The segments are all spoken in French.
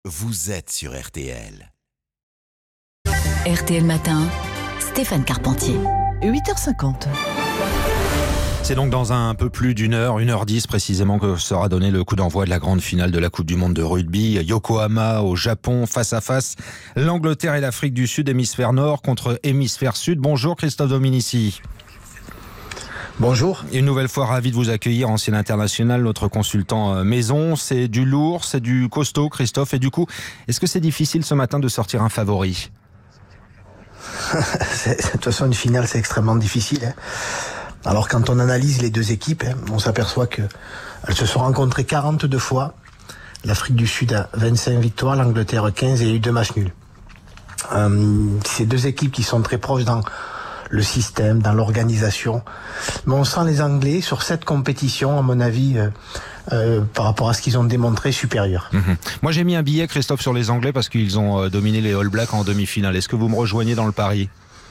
vous êtes sur RTL. RTL Matin, Stéphane Carpentier. 8h50. C'est donc dans un peu plus d'une heure, 1h10 précisément, que sera donné le coup d'envoi de la grande finale de la Coupe du Monde de rugby. Yokohama, au Japon, face à face. L'Angleterre et l'Afrique du Sud, hémisphère nord contre hémisphère sud. Bonjour Christophe Dominici. Bonjour. Une nouvelle fois ravi de vous accueillir, ancien international, notre consultant maison. C'est du lourd, c'est du costaud, Christophe. Et du coup, est-ce que c'est difficile ce matin de sortir un favori ? De toute façon, une finale, c'est extrêmement difficile. Alors, quand on analyse les deux équipes, on s'aperçoit qu'elles se sont rencontrées 42 fois. L'Afrique du Sud a 25 victoires, l'Angleterre 15 et il y a eu 2 matchs nuls. C'est deux équipes qui sont très proches dans le système, dans l'organisation. Mais on sent les Anglais sur cette compétition, à mon avis, par rapport à ce qu'ils ont démontré, supérieur. Moi, j'ai mis un billet, Christophe, sur les Anglais parce qu'ils ont dominé les All Blacks en demi-finale. Est-ce que vous me rejoignez dans le pari ?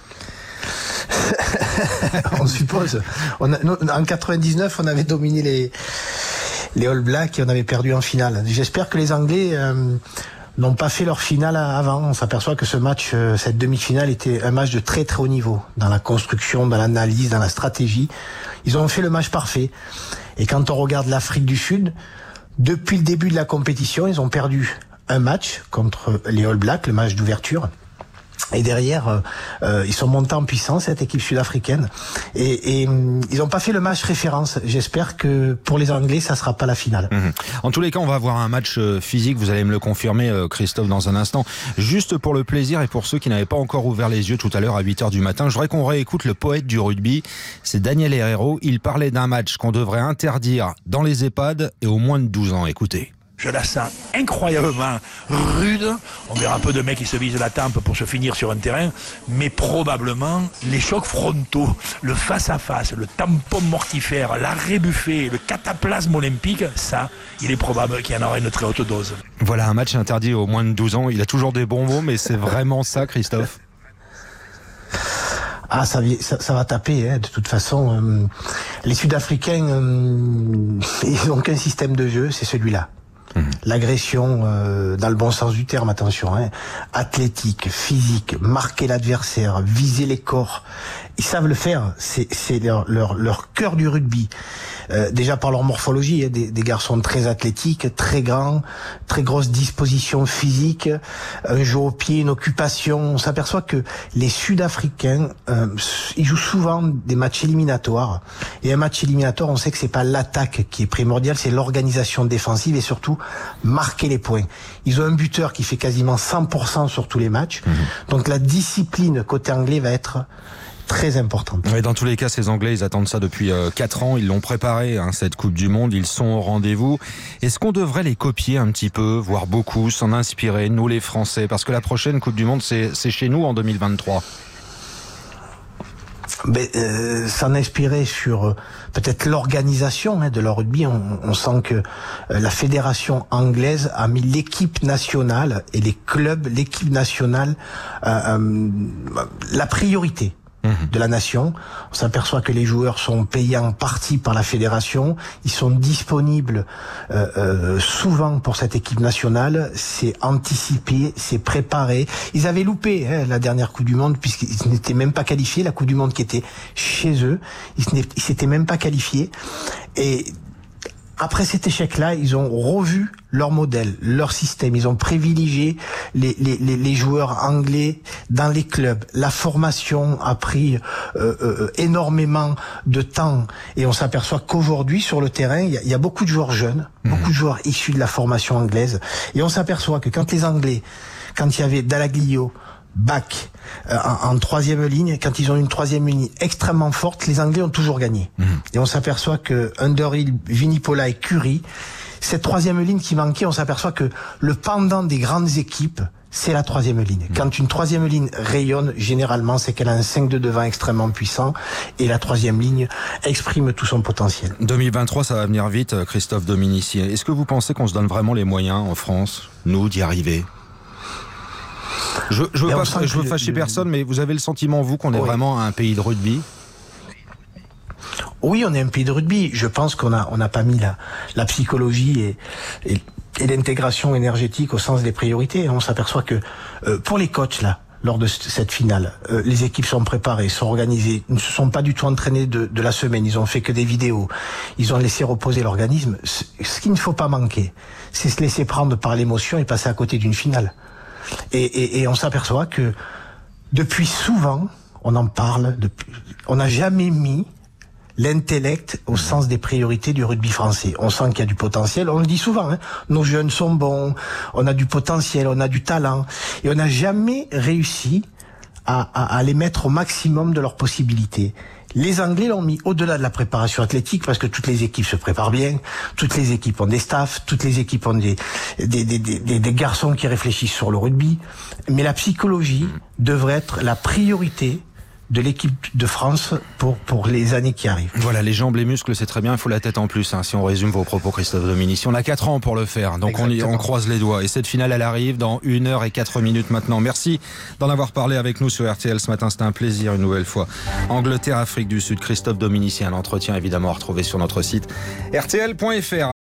On suppose. En 99, on avait dominé les All Blacks et on avait perdu en finale. J'espère que les Anglais n'ont pas fait leur finale avant. On s'aperçoit que ce match, cette demi-finale, était un match de très très haut niveau, dans la construction, dans l'analyse, dans la stratégie. Ils ont fait le match parfait. Et quand on regarde l'Afrique du Sud, depuis le début de la compétition, ils ont perdu un match contre les All Blacks, le match d'ouverture. Et derrière, ils sont montés en puissance, cette équipe sud-africaine. Et ils n'ont pas fait le match référence. J'espère que pour les Anglais, ça ne sera pas la finale. En tous les cas, on va avoir un match physique. Vous allez me le confirmer, Christophe, dans un instant. Juste pour le plaisir et pour ceux qui n'avaient pas encore ouvert les yeux tout à l'heure à 8h du matin, je voudrais qu'on réécoute le poète du rugby. C'est Daniel Herrero. Il parlait d'un match qu'on devrait interdire dans les EHPAD et aux moins de 12 ans. Écoutez. Je la sens incroyablement rude. On verra un peu de mecs qui se visent la tempe pour se finir sur un terrain. Mais probablement, les chocs frontaux, le face-à-face, le tampon mortifère, l'arrêt buffet, le cataplasme olympique, ça, il est probable qu'il y en aura une très haute dose. Voilà, un match interdit aux moins de 12 ans. Il a toujours des bons mots, mais c'est vraiment ça, Christophe. Ah, ça va taper, de toute façon. Les Sud-Africains, ils n'ont qu'un système de jeu, c'est celui-là. L'agression, dans le bon sens du terme, attention, athlétique, physique, marquer l'adversaire, viser les corps. Ils savent le faire, c'est leur cœur du rugby. Déjà par leur morphologie, des garçons très athlétiques, très grands, très grosse disposition physique, un jeu au pied, une occupation. On s'aperçoit que les Sud-Africains, ils jouent souvent des matchs éliminatoires. Et un match éliminatoire, on sait que c'est pas l'attaque qui est primordiale, c'est l'organisation défensive et surtout marquer les points. Ils ont un buteur qui fait quasiment 100% sur tous les matchs. Donc la discipline côté anglais va être très importante. Ouais, dans tous les cas, ces Anglais, ils attendent ça depuis 4 ans. Ils l'ont préparé, cette Coupe du Monde. Ils sont au rendez-vous. Est-ce qu'on devrait les copier un petit peu, voire beaucoup, s'en inspirer, nous les Français ? Parce que la prochaine Coupe du Monde, c'est chez nous en 2023. S'en inspirer sur peut-être l'organisation de leur rugby. On sent que la fédération anglaise a mis l'équipe nationale et les clubs, l'équipe nationale, la priorité de la nation. On s'aperçoit que les joueurs sont payés en partie par la fédération. Ils sont disponibles souvent pour cette équipe nationale. C'est anticipé, c'est préparé. Ils avaient loupé la dernière Coupe du Monde puisqu'ils n'étaient même pas qualifiés. La Coupe du Monde qui était chez eux, ils s'étaient même pas qualifiés. Et après cet échec-là, ils ont revu leur modèle, leur système. Ils ont privilégié les joueurs anglais dans les clubs. La formation a pris énormément de temps. Et on s'aperçoit qu'aujourd'hui, sur le terrain, il y a beaucoup de joueurs jeunes, beaucoup de joueurs issus de la formation anglaise. Et on s'aperçoit que quand les Anglais, quand il y avait Dalaglio, Bach en troisième ligne, quand ils ont une troisième ligne extrêmement forte, les Anglais ont toujours gagné. Et on s'aperçoit que Underhill, Vunipola et Curry, cette troisième ligne qui manquait, on s'aperçoit que le pendant des grandes équipes, c'est la troisième ligne. Quand une troisième ligne rayonne, généralement, c'est qu'elle a un 5 de devant extrêmement puissant et la troisième ligne exprime tout son potentiel. 2023, ça va venir vite, Christophe Dominici. Est-ce que vous pensez qu'on se donne vraiment les moyens en France, nous, d'y arriver ? Je veux fâcher personne, mais vous avez le sentiment, vous, qu'on est vraiment un pays de rugby ? Oui, on est un pays de rugby. Je pense qu'on n'a pas mis la psychologie et et l'intégration énergétique au sens des priorités. On s'aperçoit que pour les coachs là, lors de cette finale, les équipes sont préparées, sont organisées, ne se sont pas du tout entraînées de la semaine, ils ont fait que des vidéos, ils ont laissé reposer l'organisme. Ce qu'il ne faut pas manquer, c'est se laisser prendre par l'émotion et passer à côté d'une finale. Et on s'aperçoit que depuis souvent, on en parle, on n'a jamais mis l'intellect au sens des priorités du rugby français. On sent qu'il y a du potentiel, on le dit souvent, hein. Nos jeunes sont bons, on a du potentiel, on a du talent, et on n'a jamais réussi à les mettre au maximum de leurs possibilités. Les Anglais l'ont mis au-delà de la préparation athlétique, parce que toutes les équipes se préparent bien, toutes les équipes ont des staffs, toutes les équipes ont des garçons qui réfléchissent sur le rugby, mais la psychologie devrait être la priorité de l'équipe de France pour les années qui arrivent. Voilà, les jambes, les muscles, c'est très bien, il faut la tête en plus, hein, si on résume vos propos, Christophe Dominici. On a 4 ans pour le faire, donc on croise les doigts. Et cette finale, elle arrive dans 1h04 maintenant. Merci d'en avoir parlé avec nous sur RTL ce matin, c'était un plaisir une nouvelle fois. Angleterre, Afrique du Sud, Christophe Dominici, un entretien évidemment à retrouver sur notre site rtl.fr.